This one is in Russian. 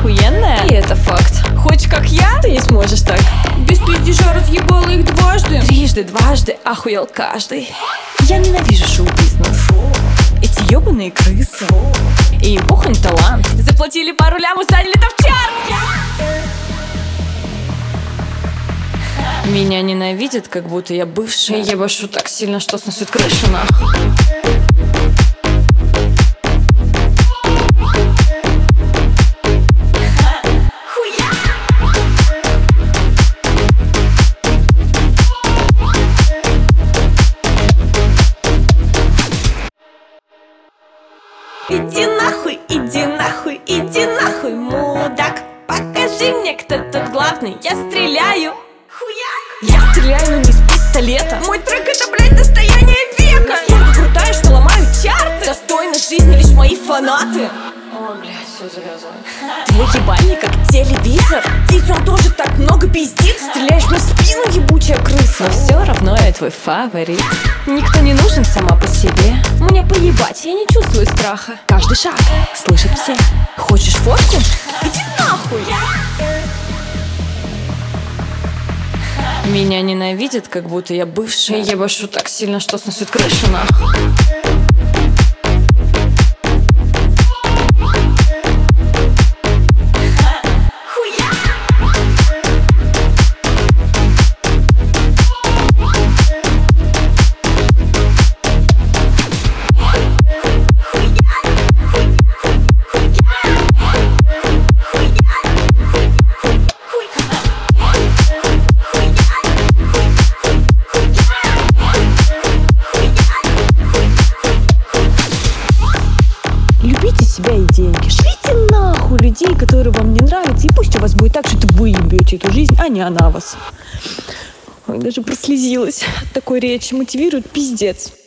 охуенная, и это факт. Хочешь как я, ты не сможешь так. Без пиздежа разъебала их дважды. Трижды, дважды, охуел каждый. Я ненавижу шоу-бизнес. Эти ёбаные крысы. И им похуй на талант. Заплатили пару лям, усадили там в чарт. Меня ненавидят, как будто я бывшая. Я ебашу так сильно, что сносит крышу нахуй. Иди нахуй, иди нахуй, иди нахуй, мудак. Покажи мне, кто тут главный, я стреляю. Хуяк. Я стреляю, но не из пистолета. Мой трек это, блядь, достояние века. Настолько крутая, что ломаю чарты. Достойны жизни лишь мои фанаты. О, блядь, все завязано. Твой ебальник как телевизор. Ведь он тоже так много пиздит. Стреляешь мне в спину, ебучая крыса. Но все равно я твой фаворит. Никто не нужен сама по себе. Мне поебать, я не чувствую страха. Каждый шаг слышат все. Хочешь фотку? Иди нахуй. Меня ненавидят, как будто я бывшая. Я ебашу так сильно, что сносит крышу нахуй. Любите себя и деньги. Шлите нахуй людей, которые вам не нравятся. И пусть у вас будет так, что вы ебете эту жизнь, а не она вас. Ой, даже прослезилась от такой речи. Мотивирует пиздец.